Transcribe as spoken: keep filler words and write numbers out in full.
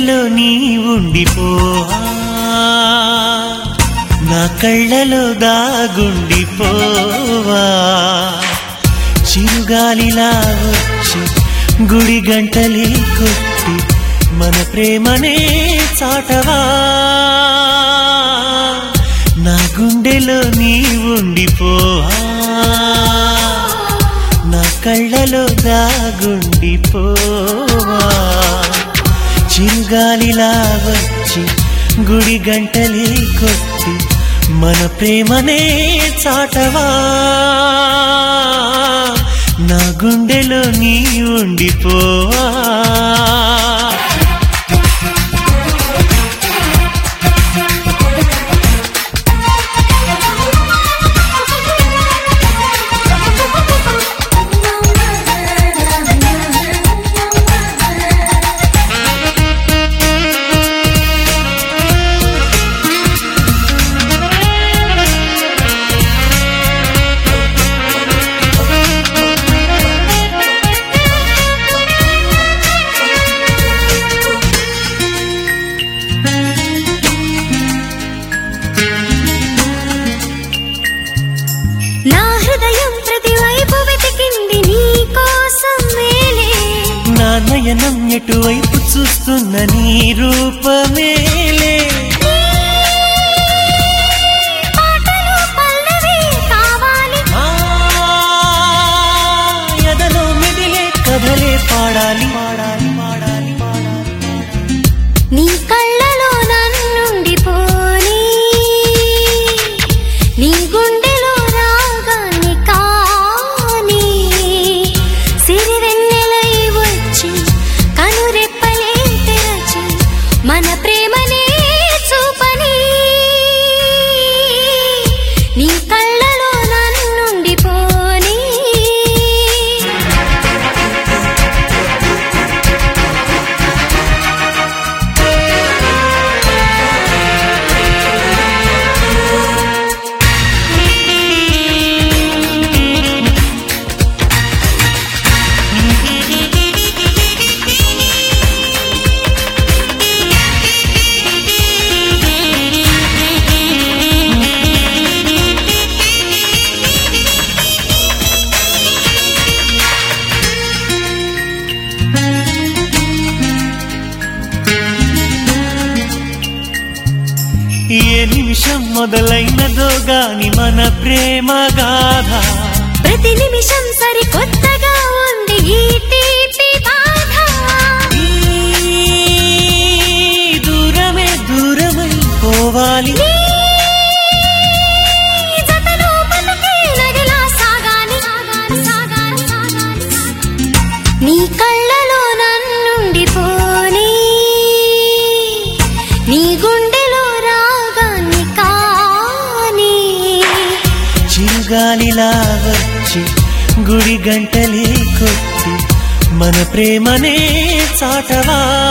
గుండెలో నీ ఉండిపోవా నా కళ్ళలో దాగుండిపోవా చిరుగాలిలా వచ్చి గుడి గంటలే కొట్టి మన ప్రేమనే చాటవా నా గుండెలో నీ ఉండిపోవా నా కళ్ళలో దాగుండిపోవా చిరుగాలిలా వచ్చి గుడి గంటలే కొట్టి మన ప్రేమనే చాటవా నా గుండెలో నీ ఉండిపోవా నయనం ఎటువైపు చూస్తున్న నీ రూపమేలే ఎదలో మెదిలే కథలే పాడాలి పాడాలి పాడాలి పాడాలి నీ కళ్ళలో నన్నుండిపోని నీ గుండెలో రాగాన్ని కాని సిరివెన్నెలై వచ్చి కనురెప్పలే తెరచి మన ప్రేమనే చూపని నీ కళ్ళలో నన్నుండిపోని ఏ నిమిషం మొదలైనదో గాని మన ప్రేమ గాథ ప్రతి నిమిషం సరికొత్తగా ఉంది ఈ తీపి బాధ దూరమే దూరమై పోవాలి నీ కళ్ళలో నన్నుండిపోని నీ గుండెలో రాగాన్ని కాని చిరుగాలిలా వచ్చి గుడి గంటలే కొట్టి మన ప్రేమనే చాటవా